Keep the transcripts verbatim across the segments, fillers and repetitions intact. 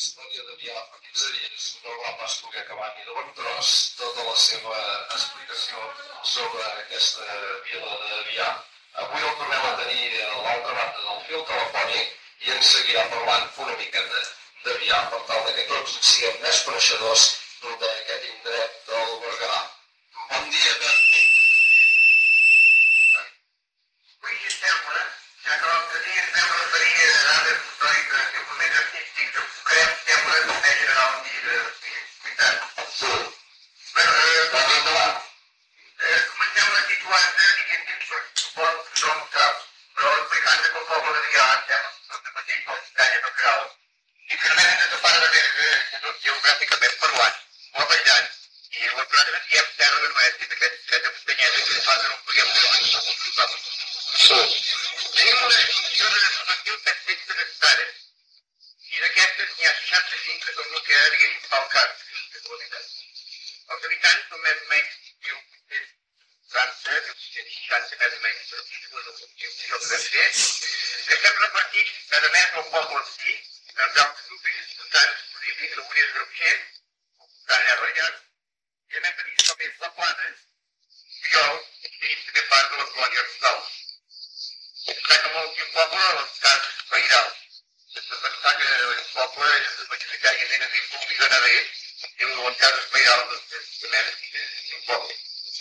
història de Biar fa quinze dies no va pas poder acabar ni de bon tros tota la seva explicació sobre aquesta vila de Biar. Avui el tornem a tenir a l'altra banda del fil telefònic i ens seguirà parlant una miqueta de Biar per tal que tots siguem més coneixedors d'aquest indret del Berguedà. Bon dia, Pep. Avui estem, ja que l'altre dia ens vam referir a dades històriques i moments artístics que creem sempre de més general i de veritat. Sí. Bé, Vam endavant. comencem a situar-nos, diguem que suposo que som caps, però explicant que el poble de Biar estem tot de mateix per l'Itàlia no cal. I que només ens separa de Berga, geogràficament parlant, o ballant, i la plana de Diem terra de Noèstic, aquesta muntanyeta que fa de no podíem veure. Sí. Tenim una extensió de dos mil set-centes hectàrees i d'aquestes n'hi ha seixanta-cinc que són el que diguéssim fa el cas de la unitat. Els habitants són més o menys mil vuit-cents quaranta, mil sis-cents seixanta més o menys, però aquí és l'objectiu que deve ser, que estem repartits cada mes del poble en si, dels altres nuclis espontans, polítics, algunes grotxers, ocupant llarg a llarg, i a més de dir, també és la plana, Piol, i tenim també part de la colònia rural. Destaca molt que un poble a les cases veïrals. Sense pensar que un poble és majoritàriament agrícola i ramader, i una de les cases veïrals de més un poble.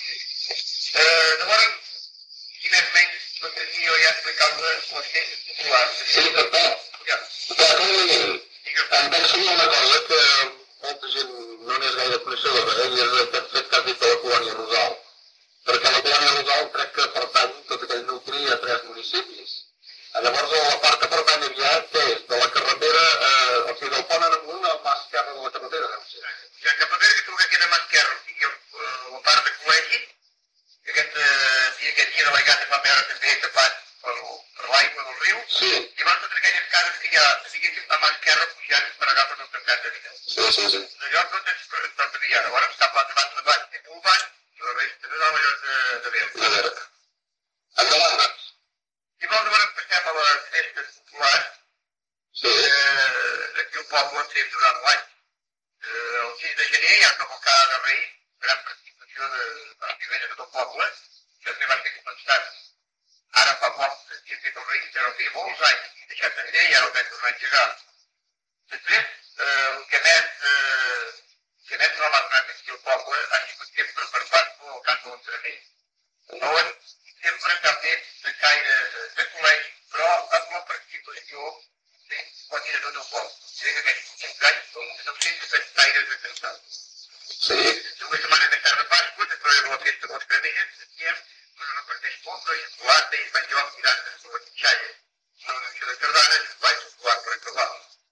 Llavors, si més o menys, no sé si jo ja explicava les ciències populars. Sí, Pep. Ja. Pep, un moment. Em penso una cosa que molta gent no n'és gaire coneixedora, i és aquest fet que has dit de la colònia Rosal. Perquè la colònia Rosal crec que pertany tot aquell nucli a tres municipis. Llavors, la part que pertany a Biar, què és? De la carretera, eh, o sigui, del pont en amunt a mà esquerra de la carretera, deu ser. Ja cap a veure que tu que queda mà esquerra, o sigui, la part de col·legi, que aquest, si aquest dia de la Gata fa veure també tapat per, per l'aigua del riu, Sí. i van totes aquelles cases que hi ha, diguéssim, a mà esquerra pujant per agafar el tancat de vida. Sí, sí, sí. Allò tot és per tot de Biar. Llavors està plat davant de baix, té un baix, i la resta de allò de, de De verd. veure. Endavant, doncs. Si vols, llavors passem a les festes populars, Sí. eh, d'aquí al poble sempre durant l'any. Eh, el sis de gener hi ha cavalcada de Reis, gran participació de, de la vivenda de tot el poble, que també va ser començat ara fa poc, que havia fet el Reis, ja no feia molts anys, i deixat d'enllà i ara el vam tornar a engegar. Després, eh, el que més, eh, el que més no m'ha donat aquí al poble ha sigut sempre per part del camp de l'entrenament. On sempre s'ha fet de caire de col·legi, però amb la participació de quasi de tot el poble. I que aquests cinc anys són nou-cents caires de cansat. Sí. Dues setmanes més tard de Pasqua, després de la festa de les Caramelles, sentíem que es reparteix poble, xocolata i es van llevar mirades a la quitxalla. Una noció de sardanes i es va xocolar per acabar.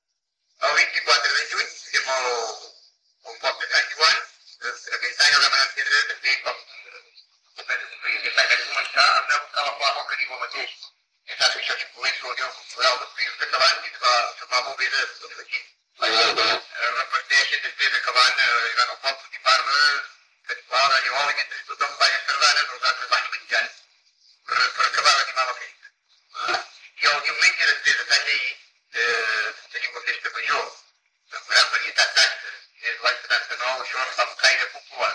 El vint-i-quatre de juny, fem el, el poble de Sant Joan, aquest any el vam entendre també com aquest any vam començar a buscar la flama que diu el mateix. Ja saps que això s'incloïs la Unió Cultural dels Països Catalans i es va, es va molt bé de tot aquí. Es reparteixen després acabant, hi van al poble de Parra, Catipala, Lleola, mentre tothom balla sardanes, els altres van menjant per, per acabar d'animar la festa. I el diumenge després de Sant Lleí eh, tenim la festa major, amb gran varietat d'actes, i des de l'any setanta-nou això es fa un caire popular.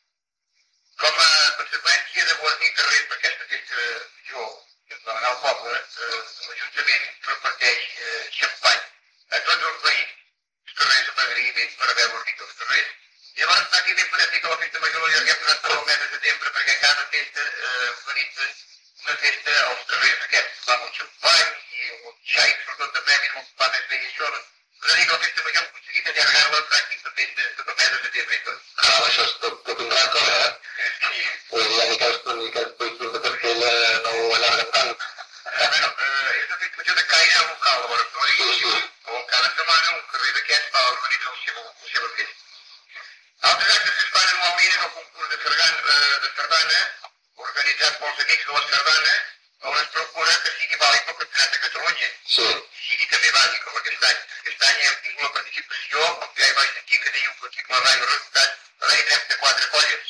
Com a conseqüència de guardir carrers per aquesta festa major, que es va anar al poble, eh, l'Ajuntament reparteix eh, xampany a tots els veïns, els carrers amb agraïment per haver guardit els carrers. Llavors, pràcticament podem dir que la festa major l'allarguem durant tot el mes de setembre perquè cada festa eh, organitza una festa als carrers aquests. Va amb un xampany i un xai, sobretot també, que no fa més bé i això. Però dir que la festa major hem aconseguit allargar-la pràcticament de tot el mes de setembre i tot. Ah, això és tot, tot un rècord, eh? Sí. Vull dir, ni que, ni que els països de Castella no ho allarguen tant. Bueno, eh, és una festa major de caire local, llavors, no digui, o cada setmana un carrer d'aquests va organitzar la seva, la seva festa. Altres actes que es fan anualment és el concurs de, sargana, de sardana, organitzat pels amics de la sardana, on es procura que sigui vàlid pel Campionat de Catalunya. Sí. I sigui també bàsic, com aquest any. Aquest any hem tingut la participació, com ja hi vaig sentir, que tenim un cicle ràdio resultat, rei trenta-quatre colles.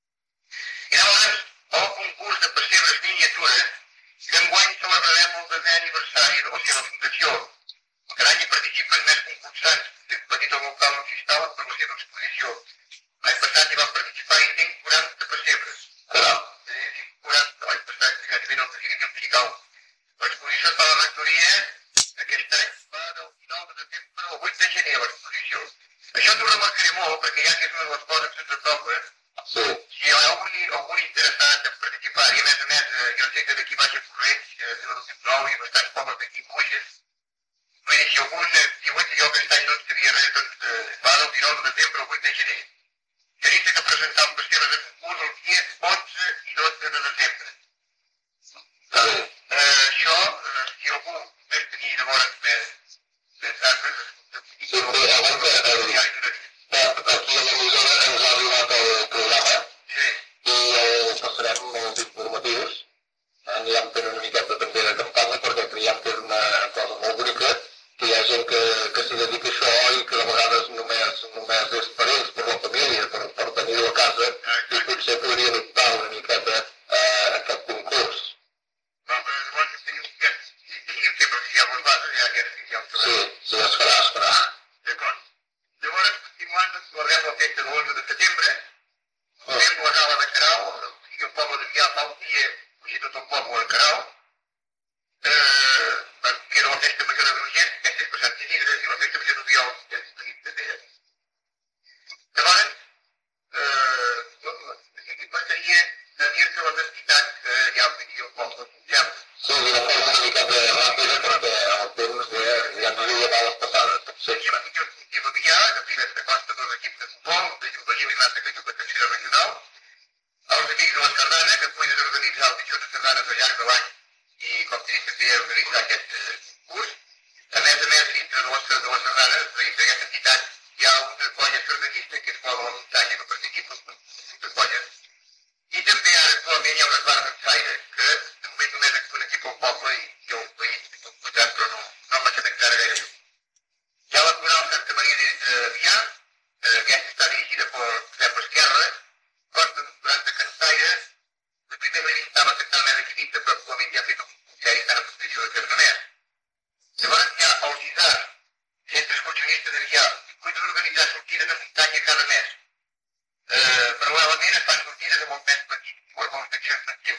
I llavors, el concurs de pessebres miniatures, que enguany celebrarem el desè aniversari de la seva fundació. Cada any hi participen més concursants. Té un petit local on s'hi per la seva exposició. L'any passat hi van participar i tinc quaranta pessebres. Caram. quaranta l'any passat, gairebé no necessita un fical. L'exposició de la rectoria aquest any va del dinou de desembre al vuit de gener, l'exposició. Això t'ho remarcaré molt, perquè ja que és una de les coses que ens apropa, sí. Si hi ha algun, algun interessat en participar, i a més a més, jo sé que d'aquí baix a Corrents, de la dos cents i nou i bastants pobles d'aquí Moixes, vull dir, si algun diuen que jo aquest any no en sabia res, doncs va del dinou de desembre al vuit de gener. Ja he que presentar un pesqueres de concurs els dies onze i dotze de desembre. Està bé. Eh, això, eh, si algú més tenia de vora més dates, sí, però abans que aquí a l'emissora ens ha arribat el programa sí. i eh, passarem molts informatius. Anirem fent una miqueta també de campanya perquè creiem que és una cosa molt bonica, que hi ha gent que, que s'hi dedica a això i que de vegades només, només és per ells, per la família, per, per tenir-ho a casa, i potser podrien optar una miqueta a aquest concurs. Sí, sí, es farà, es farà. D'acord. Llavors, continuant, guardem la festa de l'onze de setembre, fem la gala de Carau, i el poble de Vià fa un dia, així tot el poble de Carau, eh, que era la festa major de Granollers, aquesta és passat Isidres, i la festa major de Viol, que és petit també. Llavors, eh, passaria a dir-se les entitats que hi ha aquí al poble de Montserrat. Sí, d'una forma una miqueta ràpida perquè el temps ja, ja no hi ha bales passades. Sí, i l'equip esportiu de Vià, de primers que consta dos equips de futbol, de juvenil i massa que juga de tercera regional, els amics de la Sardana, que puguin organitzar el pitjor de sardanes al llarg de l'any i, com t'he dit, també organitzar aquest concurs. A més a més, dintre de la, de la Sardana, dins d'aquesta entitat, hi ha una colla sardanista que és fora de la muntanya, que participa en les colles. I també ara actualment hi ha unes barres d'ensaire que de moment només actuen aquí pel poble i jo un país, però no, no m'ha quedat encara gaire. Hi ha la coral Santa Maria de Vià, aquesta està dirigida per Josep Esquerra, consta de quaranta cantaires, la primera nit estava cantant més aquí dintre, però actualment ja ha fet un concert i està en posició de Carmenès. Llavors hi ha el Gisar, centre excursionista de Vià, que cuida d'organitzar sortides de muntanya cada mes. Eh, paral·lelament es fan sortides amb un mes petit, igual com una secció infantil.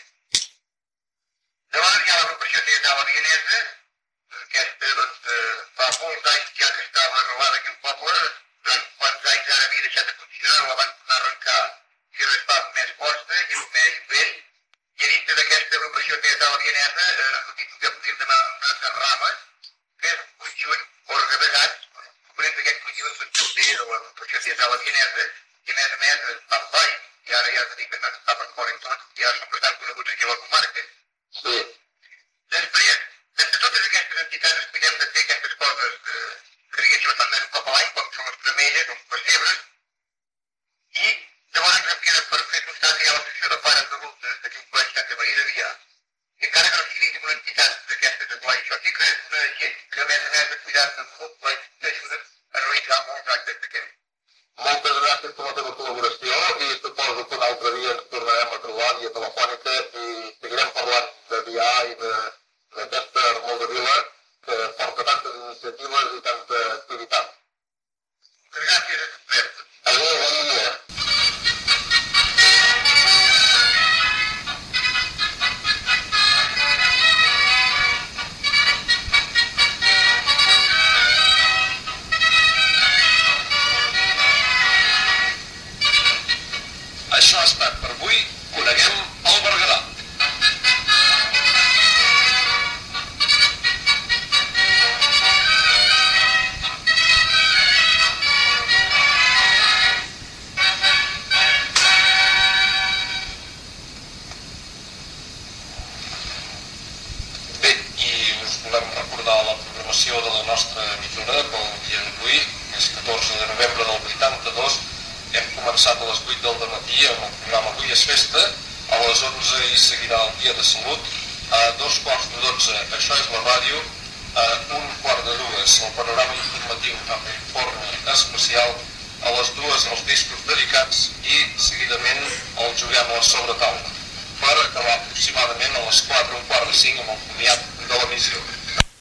Llavors hi ha l'agrupació teatral La Vienesa, aquesta doncs, eh, fa molts anys ja que estava arrelada aquí al poble, durant quants anys ara havia deixat de funcionar, la van tornar a arrencar si res fa més força i un més vell, i a dintre d'aquesta agrupació teatral La Vienesa, eh, que podríem demanar de rames, que és un conjunt organitzat, components d'aquest conjunt són també de l'agrupació teatral La Vienesa, i a més a més fan ball, i ara ja es dediquen a estar per fora i tot, i ara són bastant coneguts aquí a la comarca. Sí. Després, entre totes aquestes entitats es podem de fer aquestes coses que, que diguéssim estan més un cop a l'any, com són les pramelles, els pessebres, i llavors em queda per fer constar que hi ha la secció de pares d'adultes d'aquí un col·legi Santa Maria de Vià, que encara que no sigui una entitat d'aquestes de col·legi, això sí que és una gent que a més a més de cuidar-se amb molt col·legi t'ajuda a realitzar molts actes d'aquests. Moltes gràcies per la teva col·laboració i suposo que un altre dia ens tornarem a trobar via telefònica i seguirem parlant de Vià i d'aquesta hermosa vila que porta tantes iniciatives i tanta activitat. Gràcies a tots. Adéu, bon dia. Això ha estat per avui. Coneguem el Berguedà. Bé, i us volem recordar la programació de la nostra emissora pel dia d'avui, és catorze de novembre del vuitanta-dos. Hem començat a les vuit del matí amb el programa Avui és festa, a les onze hi seguirà el Dia de Salut, a dos quarts de dotze Això és la ràdio, a un quart de dues el panorama informatiu amb informe especial, a les dues els discos dedicats i seguidament el Juguem a la sobretaula, per acabar aproximadament a les quatre, un quart de cinc amb el comiat de l'emissió.